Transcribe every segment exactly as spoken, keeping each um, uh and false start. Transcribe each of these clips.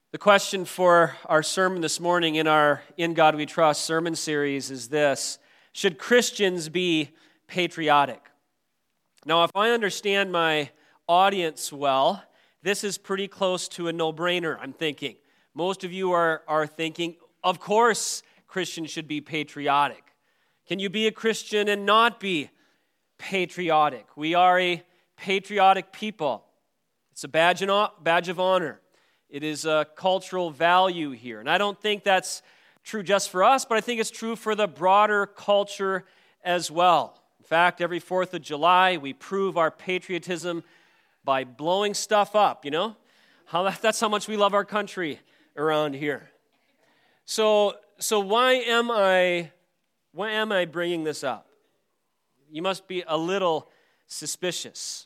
The question for our sermon this morning in our In God We Trust sermon series is this: should Christians be patriotic? Now, if I understand my audience well, this is pretty close to a no-brainer, I'm thinking. Most of you are, are thinking, of course Christians should be patriotic. Can you be a Christian and not be patriotic? We are a patriotic people. It's a badge of honor. It is a cultural value here. And I don't think that's true just for us, but I think it's true for the broader culture as well. In fact, every fourth of July, we prove our patriotism by blowing stuff up, you know? How, that's how much we love our country around here. So, so why am I, why am I bringing this up? You must be a little suspicious.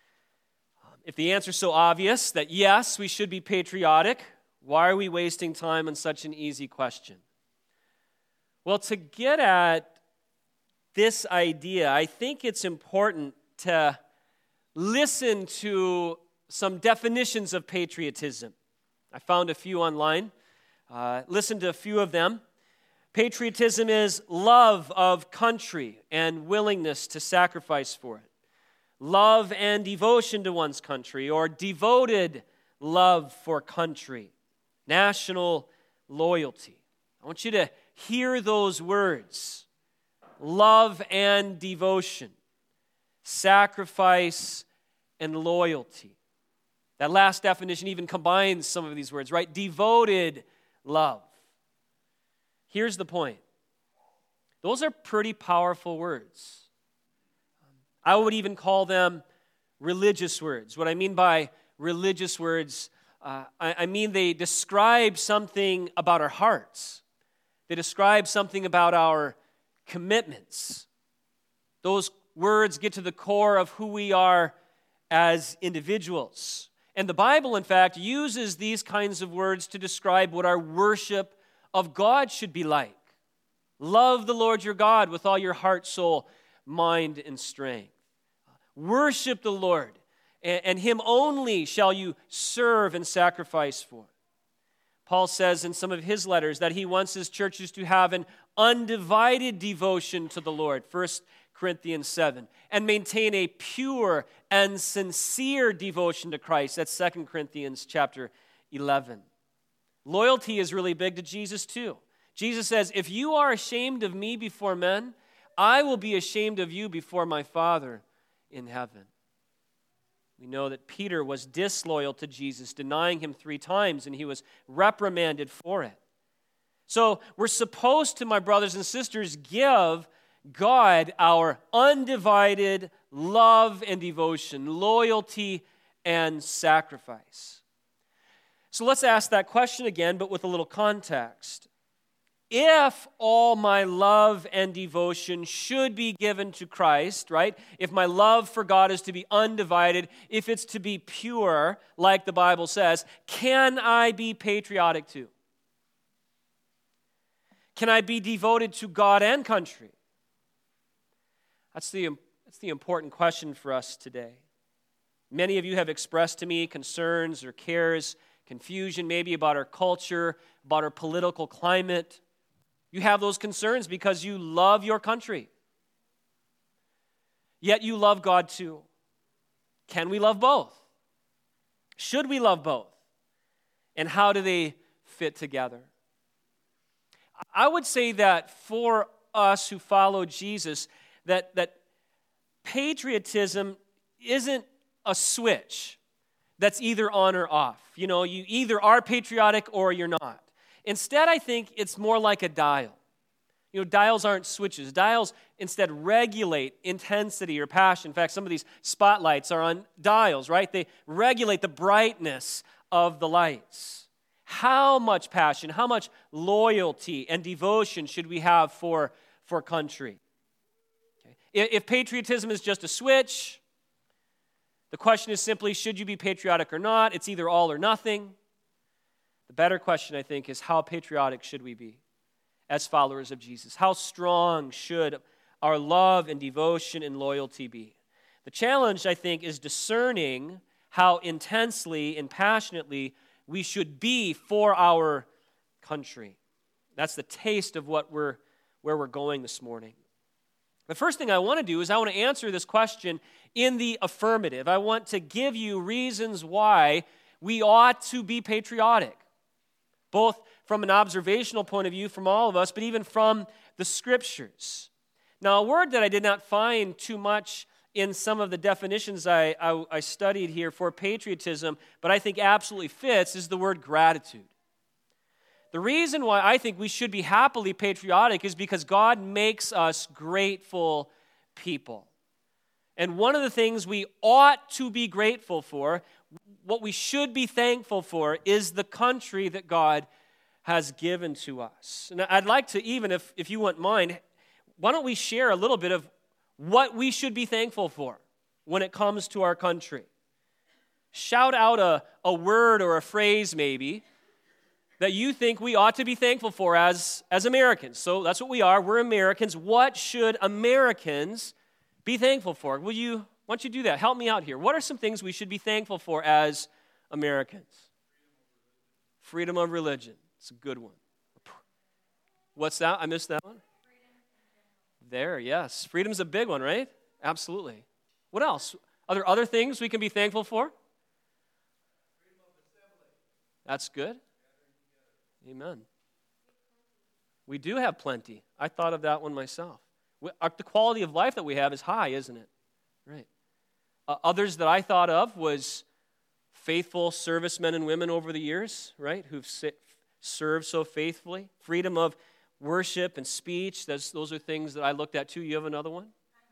If the answer is so obvious that yes, we should be patriotic, why are we wasting time on such an easy question? Well, to get at this idea, I think it's important to listen to some definitions of patriotism. I found a few online. Uh, listen to a few of them. Patriotism is love of country and willingness to sacrifice for it. Love and devotion to one's country, or devoted love for country. National loyalty. I want you to hear those words. Love and devotion. Sacrifice and loyalty. That last definition even combines some of these words, right? Devoted love. Here's the point. Those are pretty powerful words. I would even call them religious words. What I mean by religious words, uh, I, I mean they describe something about our hearts. They describe something about our commitments. Those words get to the core of who we are as individuals. And the Bible, in fact, uses these kinds of words to describe what our worship of God should be like. Love the Lord your God with all your heart, soul, mind, and strength. Worship the Lord, and Him only shall you serve and sacrifice for. Paul says in some of his letters that he wants his churches to have an undivided devotion to the Lord, First Corinthians seven, and maintain a pure and sincere devotion to Christ, that's Second Corinthians chapter eleven. Loyalty is really big to Jesus too. Jesus says, if you are ashamed of me before men, I will be ashamed of you before my Father in heaven. We know that Peter was disloyal to Jesus, denying him three times, and he was reprimanded for it. So we're supposed to, my brothers and sisters, give God our undivided love and devotion, loyalty and sacrifice. So let's ask that question again, but with a little context. If all my love and devotion should be given to Christ, right? If my love for God is to be undivided, if it's to be pure, like the Bible says, can I be patriotic too? Can I be devoted to God and country? That's the, that's the important question for us today. Many of you have expressed to me concerns or cares, confusion maybe about our culture, about our political climate. You have those concerns because you love your country. Yet you love God too. Can we love both? Should we love both? And how do they fit together? I would say that for us who follow Jesus, that, that patriotism isn't a switch that's either on or off. You know, you either are patriotic or you're not. Instead, I think it's more like a dial. You know, dials aren't switches. Dials instead regulate intensity or passion. In fact, some of these spotlights are on dials, right? They regulate the brightness of the lights. How much passion, how much loyalty and devotion should we have for, for country? Okay. If patriotism is just a switch, the question is simply, should you be patriotic or not? It's either all or nothing. The better question, I think, is how patriotic should we be as followers of Jesus? How strong should our love and devotion and loyalty be? The challenge, I think, is discerning how intensely and passionately we should be for our country. That's the taste of what we're where we're going this morning. The first thing I want to do is I want to answer this question in the affirmative. I want to give you reasons why we ought to be patriotic, both from an observational point of view from all of us, but even from the Scriptures. Now, a word that I did not find too much in some of the definitions I, I, I studied here for patriotism, but I think absolutely fits, is the word gratitude. The reason why I think we should be happily patriotic is because God makes us grateful people. And one of the things we ought to be grateful for, what we should be thankful for, is the country that God has given to us. And I'd like to, even if, if you wouldn't mind, why don't we share a little bit of what we should be thankful for when it comes to our country? Shout out a, a word or a phrase maybe that you think we ought to be thankful for as, as Americans. So that's what we are. We're Americans. What should Americans be thankful for? Will you, why don't you do that? Help me out here. What are some things we should be thankful for as Americans? Freedom of religion. It's a good one. What's that? I missed that one. There, yes. Freedom's a big one, right? Absolutely. What else? Are there other things we can be thankful for? That's good. Amen. We do have plenty. I thought of that one myself. We, our, the quality of life that we have is high, isn't it? Right. Uh, others that I thought of was faithful servicemen and women over the years, right, who've sit, served so faithfully. Freedom of worship and speech. That's, those are things that I looked at too. You have another one?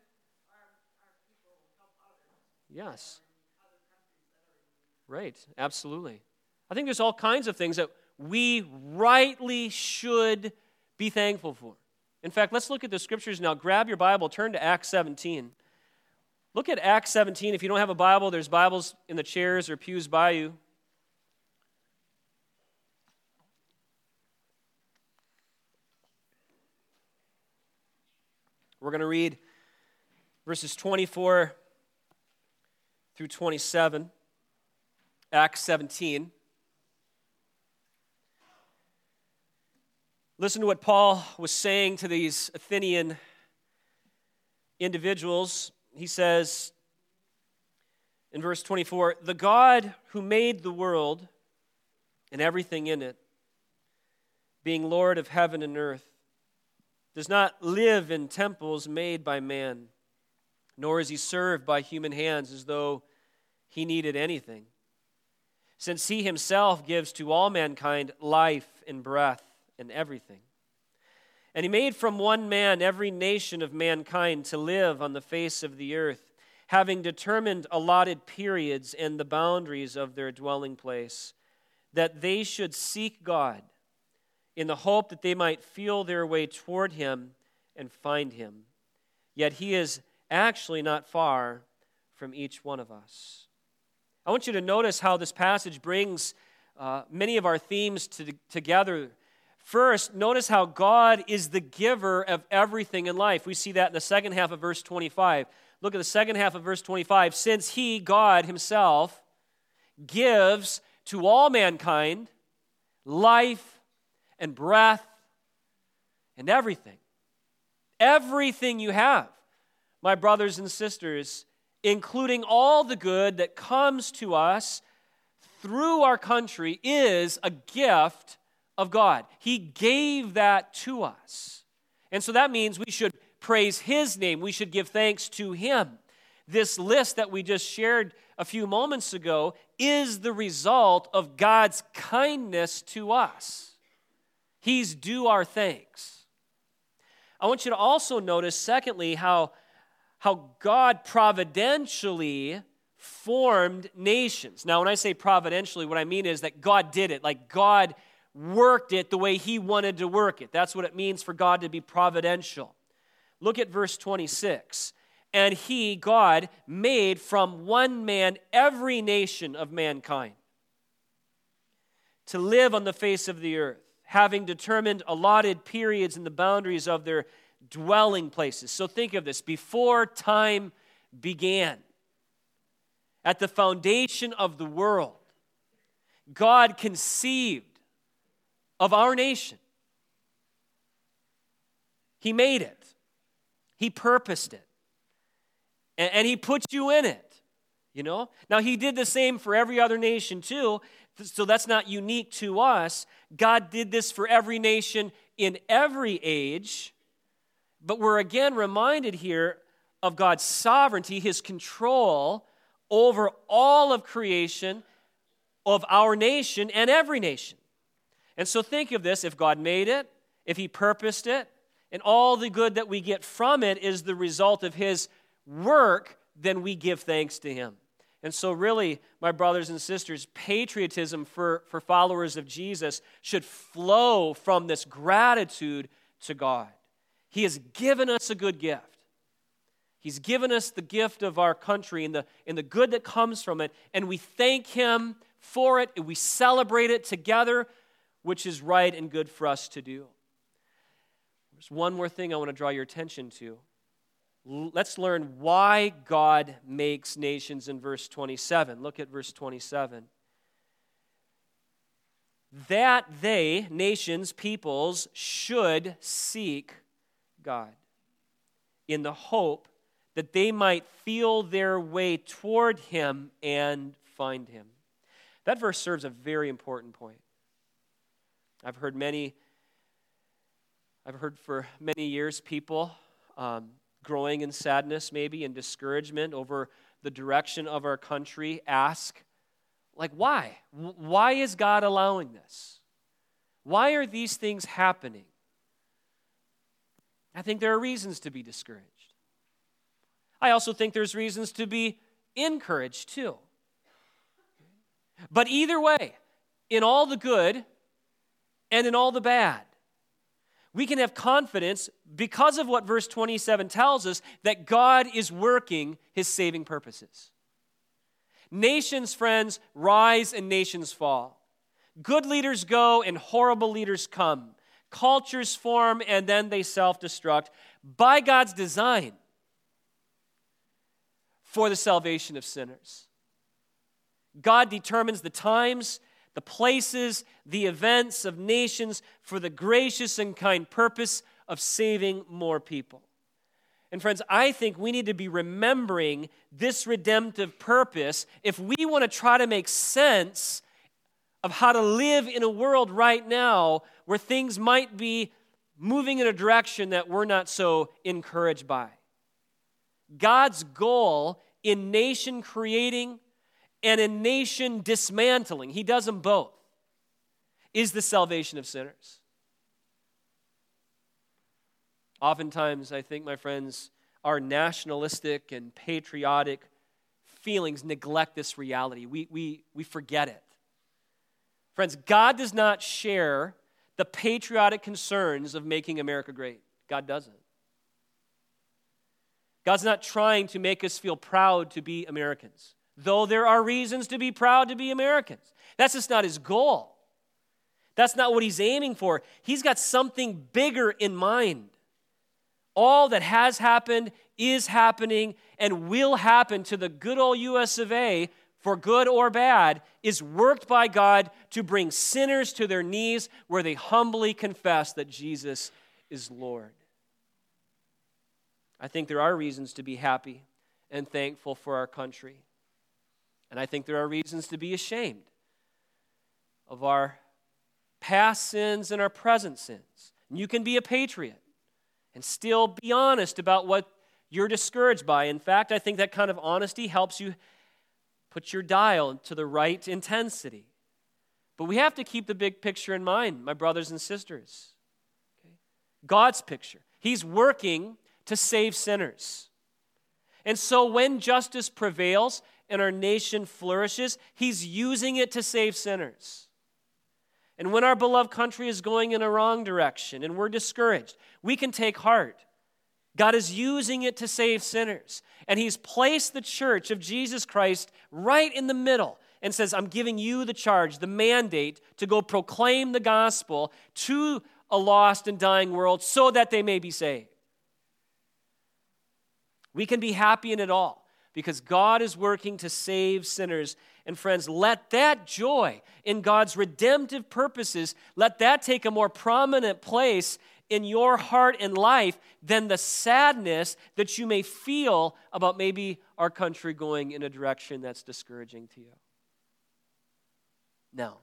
Yes. Right, absolutely. I think there's all kinds of things that we rightly should be thankful for. In fact, let's look at the Scriptures now. Grab your Bible, turn to Acts seventeen. Look at Acts seventeen. If you don't have a Bible, there's Bibles in the chairs or pews by you. We're going to read verses twenty-four through twenty-seven, Acts seventeen. Listen to what Paul was saying to these Athenian individuals. He says in verse twenty-four, "The God who made the world and everything in it, being Lord of heaven and earth, does not live in temples made by man, nor is he served by human hands as though he needed anything, since he himself gives to all mankind life and breath and everything. And he made from one man every nation of mankind to live on the face of the earth, having determined allotted periods and the boundaries of their dwelling place, that they should seek God in the hope that they might feel their way toward him and find him. Yet he is actually not far from each one of us." I want you to notice how this passage brings uh, many of our themes to, together. First, notice how God is the giver of everything in life. We see that in the second half of verse twenty-five. Look at the second half of verse twenty-five. "Since he, God himself, gives to all mankind life and breath and everything." Everything you have, my brothers and sisters, including all the good that comes to us through our country, is a gift of God. He gave that to us. And so that means we should praise his name. We should give thanks to him. This list that we just shared a few moments ago is the result of God's kindness to us. He's due our thanks. I want you to also notice, secondly, how, how God providentially formed nations. Now, when I say providentially, what I mean is that God did it. Like God worked it the way he wanted to work it. That's what it means for God to be providential. Look at verse twenty-six. "And he, God, made from one man every nation of mankind to live on the face of the earth, having determined allotted periods and the boundaries of their dwelling places." So think of this. Before time began, at the foundation of the world, God conceived of our nation. He made it. He purposed it. And, and He put you in it, you know? Now, He did the same for every other nation too, so that's not unique to us. God did this for every nation in every age, but we're again reminded here of God's sovereignty, His control over all of creation, of our nation and every nation. And so think of this, if God made it, if He purposed it, and all the good that we get from it is the result of His work, then we give thanks to Him. And so really, my brothers and sisters, patriotism for, for followers of Jesus should flow from this gratitude to God. He has given us a good gift. He's given us the gift of our country and the, and the good that comes from it, and we thank Him for it, and we celebrate it together, which is right and good for us to do. There's one more thing I want to draw your attention to. Let's learn why God makes nations in verse twenty-seven. Look at verse twenty-seven. That they, nations, peoples, should seek God in the hope that they might feel their way toward Him and find Him. That verse serves a very important point. I've heard many, I've heard for many years people um, growing in sadness maybe and discouragement over the direction of our country ask, like, why? Why is God allowing this? Why are these things happening? I think there are reasons to be discouraged. I also think there's reasons to be encouraged too. But either way, in all the good and in all the bad, we can have confidence because of what verse twenty-seven tells us that God is working His saving purposes. Nations, friends, rise and nations fall. Good leaders go and horrible leaders come. Cultures form and then they self-destruct by God's design for the salvation of sinners. God determines the times, the places, the events of nations for the gracious and kind purpose of saving more people. And friends, I think we need to be remembering this redemptive purpose if we want to try to make sense of how to live in a world right now where things might be moving in a direction that we're not so encouraged by. God's goal in nation creating and in nation dismantling, He does them both, is the salvation of sinners. Oftentimes, I think, my friends, our nationalistic and patriotic feelings neglect this reality. We, we, we forget it. Friends, God does not share the patriotic concerns of making America great. God doesn't. God's not trying to make us feel proud to be Americans, though there are reasons to be proud to be Americans. That's just not His goal. That's not what He's aiming for. He's got something bigger in mind. All that has happened, is happening, and will happen to the good old U S of A, for good or bad, is worked by God to bring sinners to their knees where they humbly confess that Jesus is Lord. I think there are reasons to be happy and thankful for our country. And I think there are reasons to be ashamed of our past sins and our present sins. And you can be a patriot and still be honest about what you're discouraged by. In fact, I think that kind of honesty helps you put your dial to the right intensity. But we have to keep the big picture in mind, my brothers and sisters. Okay? God's picture. He's working to save sinners. And so when justice prevails and our nation flourishes, He's using it to save sinners. And when our beloved country is going in a wrong direction and we're discouraged, we can take heart. God is using it to save sinners. And He's placed the church of Jesus Christ right in the middle and says, I'm giving you the charge, the mandate to go proclaim the gospel to a lost and dying world so that they may be saved. We can be happy in it all because God is working to save sinners. And friends, let that joy in God's redemptive purposes, let that take a more prominent place in your heart and life than the sadness that you may feel about maybe our country going in a direction that's discouraging to you. Now,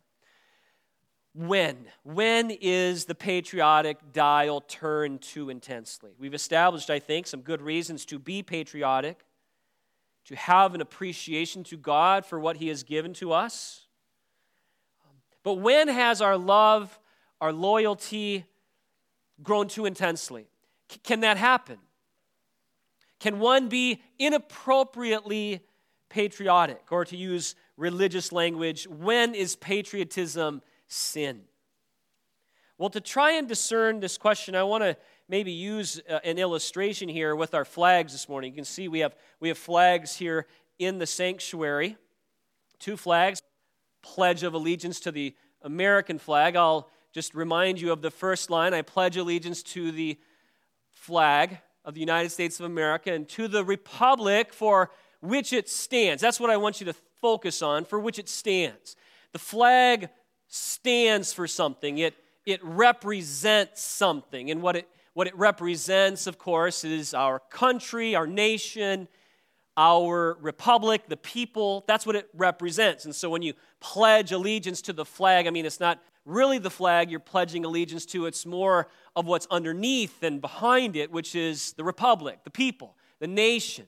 when? When is the patriotic dial turned too intensely? We've established, I think, some good reasons to be patriotic, to have an appreciation to God for what He has given to us. But when has our love, our loyalty grown too intensely? C- can that happen? Can one be inappropriately patriotic? Or to use religious language, when is patriotism sin? Well, to try and discern this question, I want to maybe use uh, an illustration here with our flags this morning. You can see we have we have flags here in the sanctuary. Two flags, pledge of allegiance to the American flag. I'll just remind you of the first line. I pledge allegiance to the flag of the United States of America and to the republic for which it stands. That's what I want you to focus on, for which it stands. The flag stands for something. It it represents something. And what it what it represents, of course, is our country, our nation, our republic, the people. That's what it represents. And so when you pledge allegiance to the flag, I mean, it's not really the flag you're pledging allegiance to. It's more of what's underneath and behind it, which is the republic, the people, the nation.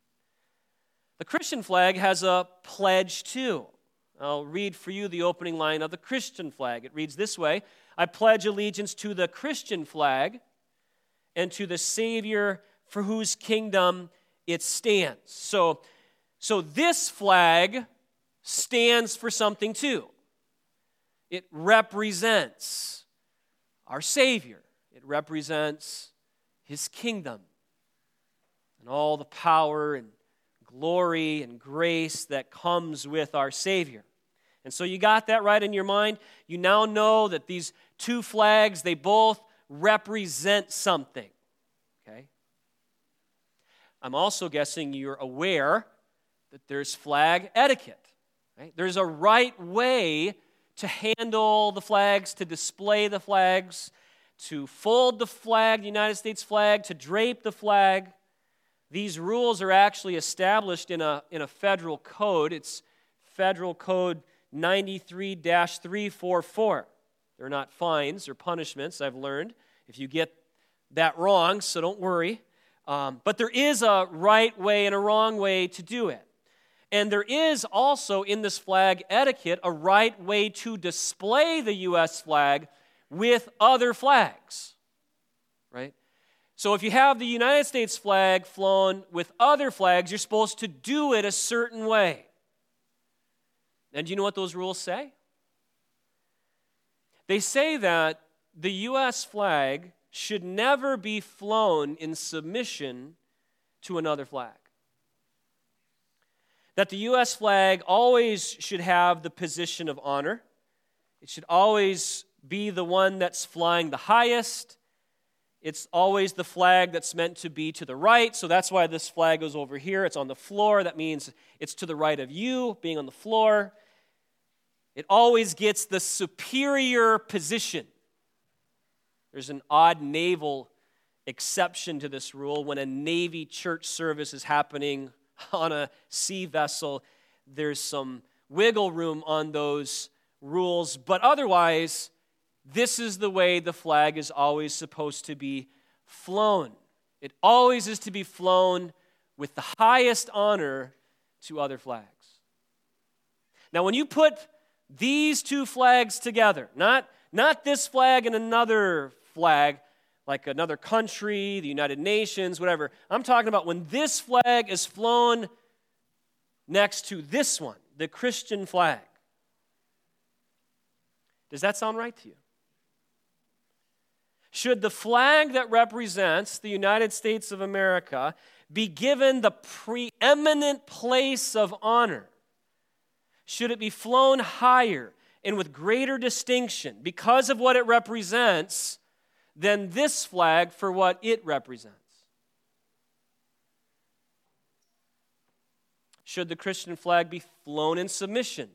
The Christian flag has a pledge too. I'll read for you the opening line of the Christian flag. It reads this way: I pledge allegiance to the Christian flag and to the Savior for whose kingdom it stands. So, so this flag stands for something too. It represents our Savior. It represents His kingdom and all the power and glory and grace that comes with our Savior. And so you got that right in your mind. You now know that these two flags, they both represent something. Okay? I'm also guessing you're aware that there's flag etiquette. Right? There's a right way to handle the flags, to display the flags, to fold the flag, the United States flag, to drape the flag. These rules are actually established in a, in a federal code. It's Federal Code ninety-three dash three forty-four. They're not fines or punishments, I've learned, if you get that wrong, so don't worry. Um, but there is a right way and a wrong way to do it. And there is also in this flag etiquette a right way to display the U S flag with other flags, right? So if you have the United States flag flown with other flags, you're supposed to do it a certain way. And do you know what those rules say? They say that the U S flag should never be flown in submission to another flag. That the U S flag always should have the position of honor. It should always be the one that's flying the highest. It's always the flag that's meant to be to the right, so that's why this flag goes over here. It's on the floor. That means it's to the right of you, being on the floor. It always gets the superior position. There's an odd naval exception to this rule. When a Navy church service is happening on a sea vessel, there's some wiggle room on those rules, but otherwise, this is the way the flag is always supposed to be flown. It always is to be flown with the highest honor to other flags. Now, when you put these two flags together, not, not this flag and another flag, like another country, the United Nations, whatever. I'm talking about when this flag is flown next to this one, the Christian flag. Does that sound right to you? Should the flag that represents the United States of America be given the preeminent place of honor? Should it be flown higher and with greater distinction because of what it represents than this flag for what it represents? should the Christian flag be flown in submission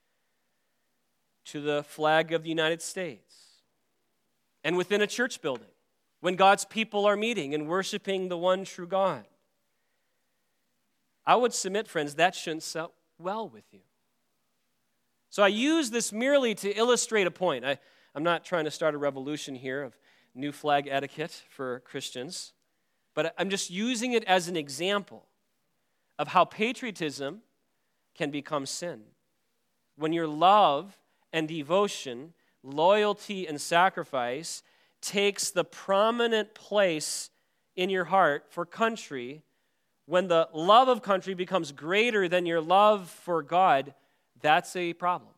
to the flag of the United States? And within a church building, when God's people are meeting and worshiping the one true God? I would submit, friends, that shouldn't sit well with you. So I use this merely to illustrate a point. I, I'm not trying to start a revolution here of new flag etiquette for Christians, but I'm just using it as an example of how patriotism can become sin. When your love and devotion, loyalty and sacrifice takes the prominent place in your heart for country, when the love of country becomes greater than your love for God, that's a problem.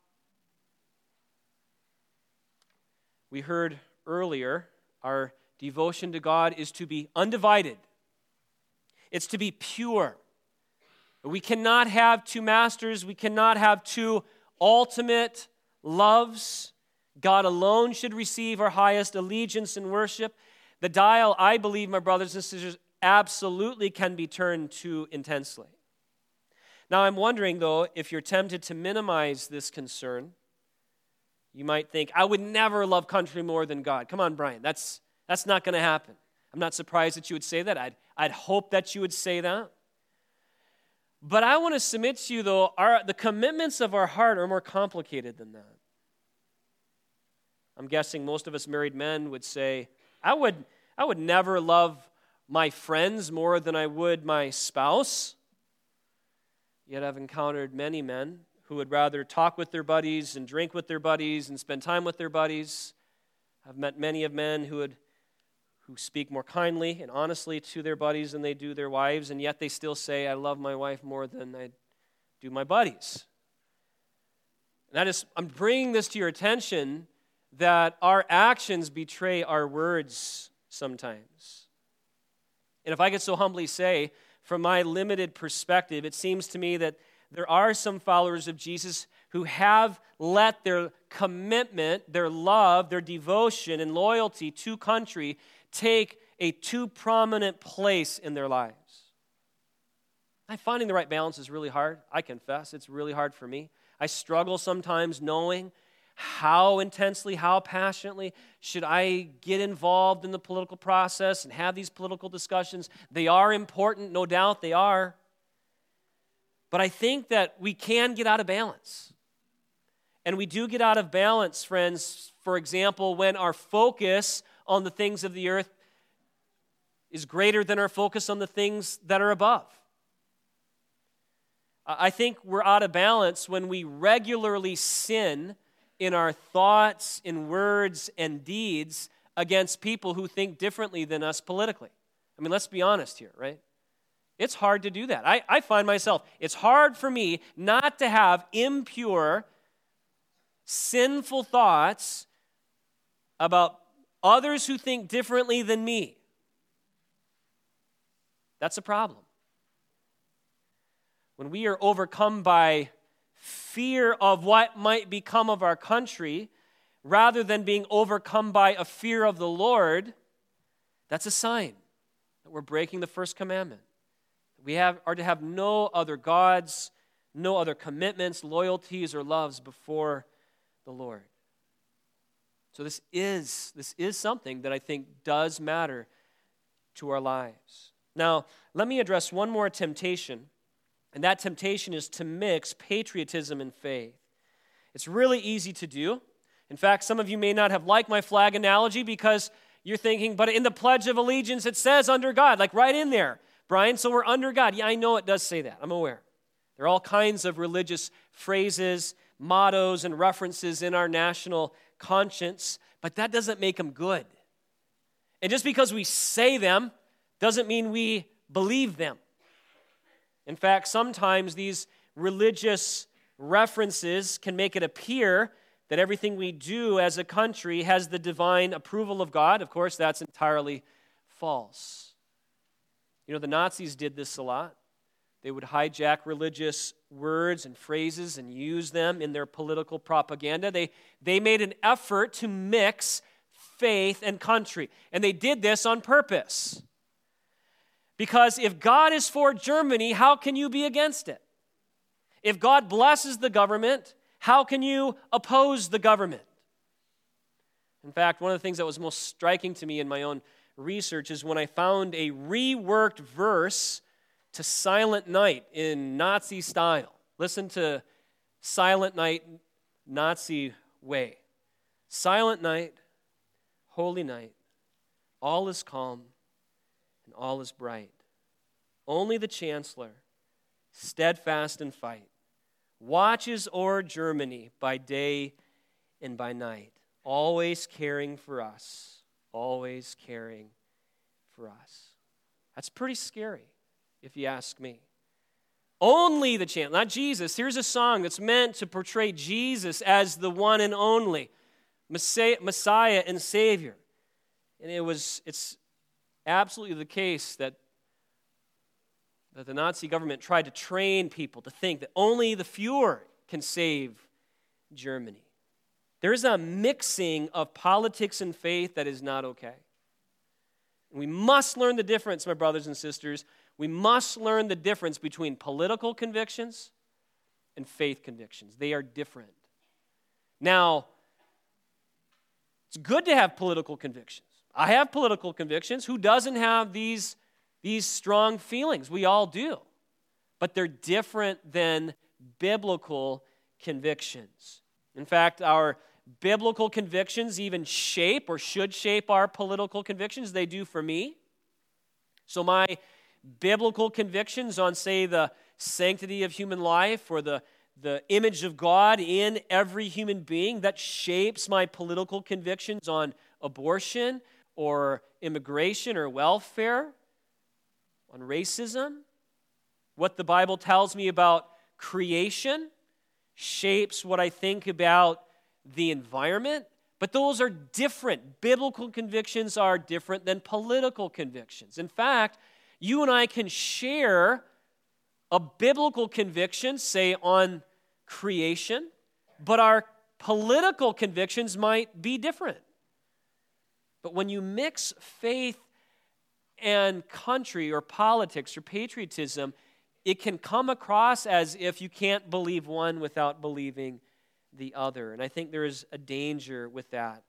We heard earlier, our devotion to God is to be undivided. It's to be pure. We cannot have two masters. We cannot have two ultimate loves. God alone should receive our highest allegiance and worship. The dial, I believe, my brothers and sisters, absolutely can be turned too intensely. Now, I'm wondering, though, if you're tempted to minimize this concern, you might think, I would never love country more than God. Come on, Brian, that's, that's not going to happen. I'm not surprised that you would say that. I'd, I'd hope that you would say that. But I want to submit to you, though, our, the commitments of our heart are more complicated than that. I'm guessing most of us married men would say, I would, I would never love my friends more than I would my spouse. Yet I've encountered many men who would rather talk with their buddies and drink with their buddies and spend time with their buddies. I've met many of men who would who speak more kindly and honestly to their buddies than they do their wives, and yet they still say, I love my wife more than I do my buddies. And that is, I'm bringing this to your attention that our actions betray our words sometimes. And if I could so humbly say, from my limited perspective, it seems to me that there are some followers of Jesus who have let their commitment, their love, their devotion and loyalty to country take a too prominent place in their lives. I finding the right balance is really hard. I confess, it's really hard for me. I struggle sometimes knowing how intensely, how passionately should I get involved in the political process and have these political discussions. They are important, no doubt they are. But I think that we can get out of balance. And we do get out of balance, friends, for example, when our focus on the things of the earth is greater than our focus on the things that are above. I think we're out of balance when we regularly sin in our thoughts, in words, and deeds against people who think differently than us politically. I mean, let's be honest here, right? It's hard to do that. I, I find myself, it's hard for me not to have impure, sinful thoughts about others who think differently than me. That's a problem. When we are overcome by fear of what might become of our country, rather than being overcome by a fear of the Lord, that's a sign that we're breaking the first commandment. We have, are to have no other gods, no other commitments, loyalties, or loves before the Lord. So this is, this is something that I think does matter to our lives. Now, let me address one more temptation, and that temptation is to mix patriotism and faith. It's really easy to do. In fact, some of you may not have liked my flag analogy because you're thinking, but in the Pledge of Allegiance it says under God, like right in there. Brian, so we're under God. Yeah, I know it does say that. I'm aware. There are all kinds of religious phrases, mottos, and references in our national conscience, but that doesn't make them good. And just because we say them doesn't mean we believe them. In fact, sometimes these religious references can make it appear that everything we do as a country has the divine approval of God. Of course, that's entirely false. You know, the Nazis did this a lot. They would hijack religious words and phrases and use them in their political propaganda. They, they made an effort to mix faith and country. And they did this on purpose. Because if God is for Germany, how can you be against it? If God blesses the government, how can you oppose the government? In fact, one of the things that was most striking to me in my own research is when I found a reworked verse to Silent Night in Nazi style. Listen to Silent Night, Nazi way. Silent night, holy night, all is calm and all is bright. Only the Chancellor, steadfast in fight, watches o'er Germany by day and by night, always caring for us, always caring for us. That's pretty scary, if you ask me. Only the Chancellor, not Jesus. Here's a song that's meant to portray Jesus as the one and only Messiah and Savior. And it was, it's absolutely the case that that the Nazi government tried to train people to think that only the Fuhrer can save Germany. There is a mixing of politics and faith that is not okay. We must learn the difference, my brothers and sisters. We must learn the difference between political convictions and faith convictions. They are different. Now, it's good to have political convictions. I have political convictions. Who doesn't have these These strong feelings? We all do. But they're different than biblical convictions. In fact, our biblical convictions even shape or should shape our political convictions. They do for me. So my biblical convictions on, say, the sanctity of human life or the, the image of God in every human being, that shapes my political convictions on abortion or immigration or welfare, on racism. What the Bible tells me about creation shapes what I think about the environment. But those are different. Biblical convictions are different than political convictions. In fact, you and I can share a biblical conviction, say, on creation, but our political convictions might be different. But when you mix faith and country or politics or patriotism, it can come across as if you can't believe one without believing the other. And I think there is a danger with that.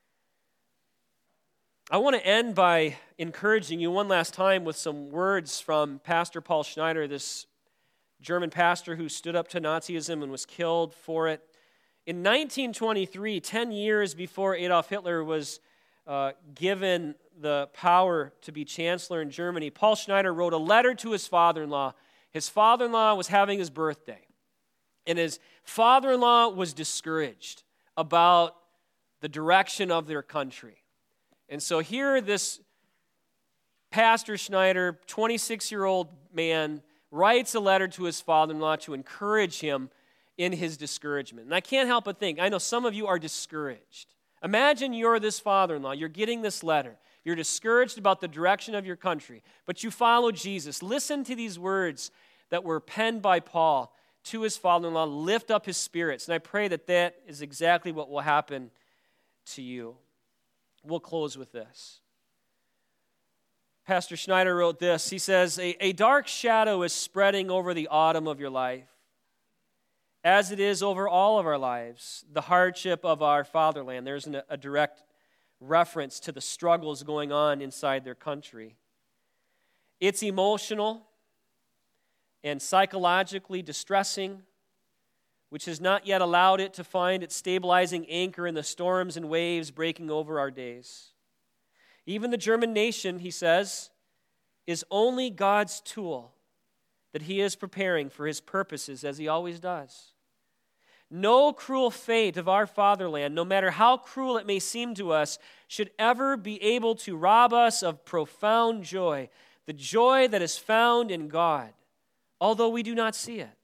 I want to end by encouraging you one last time with some words from Pastor Paul Schneider, this German pastor who stood up to Nazism and was killed for it. In nineteen twenty-three, ten years before Adolf Hitler was uh, given the power to be chancellor in Germany, Paul Schneider wrote a letter to his father-in-law. His father-in-law was having his birthday, and his father-in-law was discouraged about the direction of their country. And so here this Pastor Schneider, twenty-six-year-old man, writes a letter to his father-in-law to encourage him in his discouragement. And I can't help but think, I know some of you are discouraged. Imagine you're this father-in-law, you're getting this letter. You're discouraged about the direction of your country, but you follow Jesus. Listen to these words that were penned by Paul to his father-in-law. Lift up his spirits. And I pray that that is exactly what will happen to you. We'll close with this. Pastor Schneider wrote this. He says, a, a dark shadow is spreading over the autumn of your life, as it is over all of our lives, the hardship of our fatherland. There's an, a direct reference to the struggles going on inside their country. It's emotional and psychologically distressing, which has not yet allowed it to find its stabilizing anchor in the storms and waves breaking over our days. Even the German nation, he says, is only God's tool that he is preparing for his purposes, as he always does. No cruel fate of our fatherland, no matter how cruel it may seem to us, should ever be able to rob us of profound joy, the joy that is found in God, although we do not see it.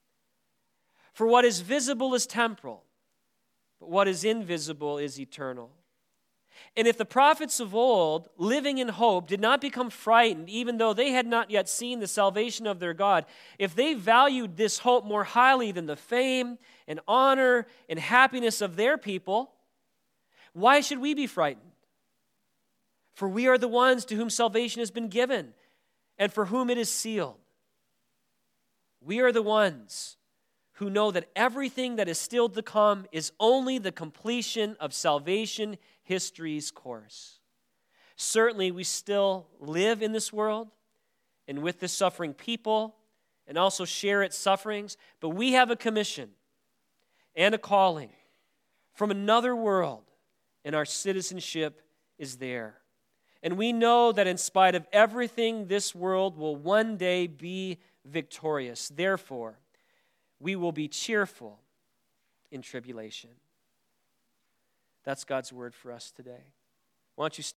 For what is visible is temporal, but what is invisible is eternal. And if the prophets of old, living in hope, did not become frightened, even though they had not yet seen the salvation of their God, if they valued this hope more highly than the fame and honor and happiness of their people, why should we be frightened? For we are the ones to whom salvation has been given and for whom it is sealed. We are the ones who know that everything that is still to come is only the completion of salvation history's course. Certainly, we still live in this world and with this suffering people and also share its sufferings, but we have a commission and a calling from another world, and our citizenship is there. And we know that in spite of everything, this world will one day be victorious. Therefore, we will be cheerful in tribulation. That's God's word for us today. Why don't you